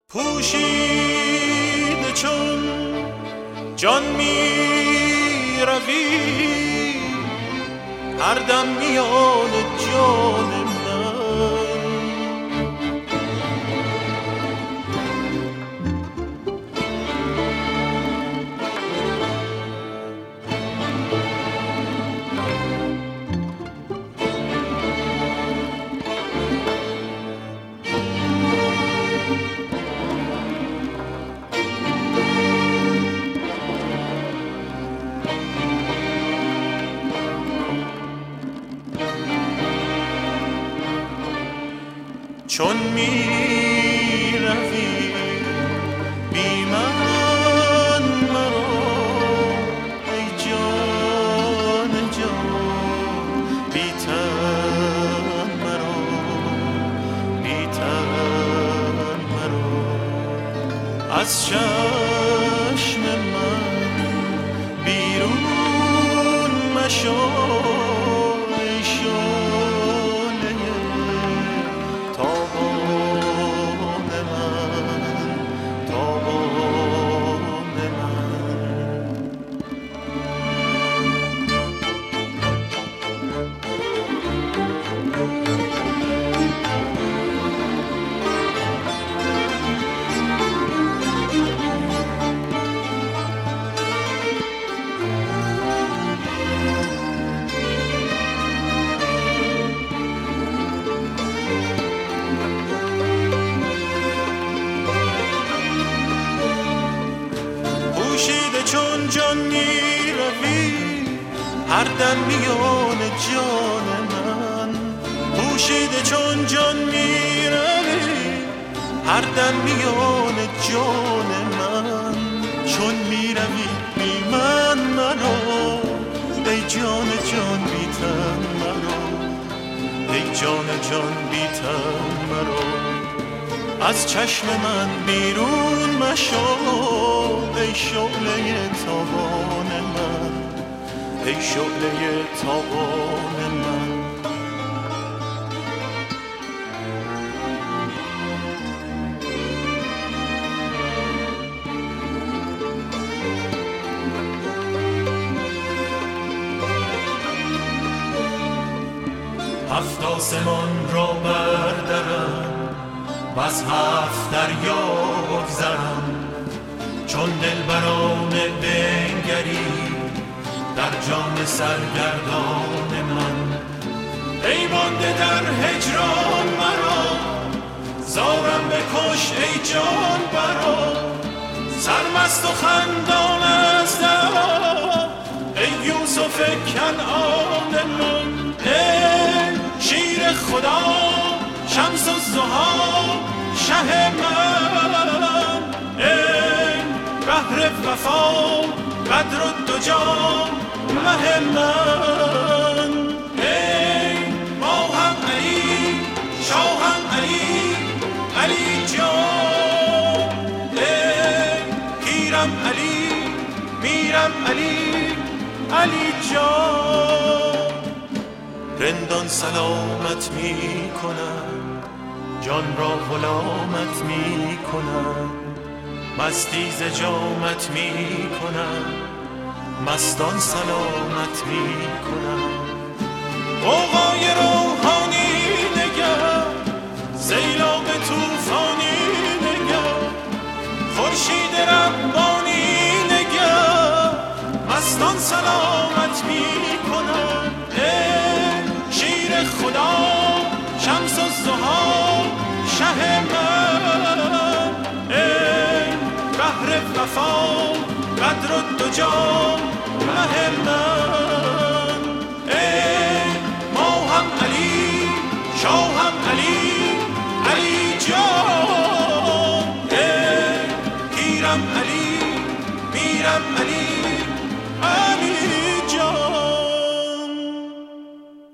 پوشیده چون جان می روی، هر دم میان جان من. چون می روی بی من مرا، ای جان جان بی تن مرا، بی تن مرا. از چشم من بیرون مشو، چون جان می روی، هر دم میان جان من. پوشیده چون جان می روی، هر دم میان جان من. چون می روی بی من مرا، ای جان جان بی تن مرا، ای جان جان بی تن مرا. از چشم من بیرون مشو، ای شعله تابان من، ای شعله تابان من. هفت آسمان را بردرم و از هفت دریا بگذرم، چون دلبران بنگری در جان سرگردان من. ای مانده در هجران مرا، زارم بکش ای جان برا. سرمست و خندان از دم، ای یوسف کنعان من. ای شیر خدا شمس الضحی شه من، ای بحر وفا بدر الدجا مه من. ای ماهم علی شاهم علی علی جان، ای پیرم علی میرم علی علی جان. رندان سلامت می کنم، جان را غلامت می کنم. مستی ز جامت می کنم، مستان سلامت می کنم. غوغای روحانی نگر، سیلاب طوفانی نگر. خورشید ربانی نگر، مستان سلامت می کنم. شیر خدا شمس الضحی شه من، ای بحر وفا بدر الدجا مه من.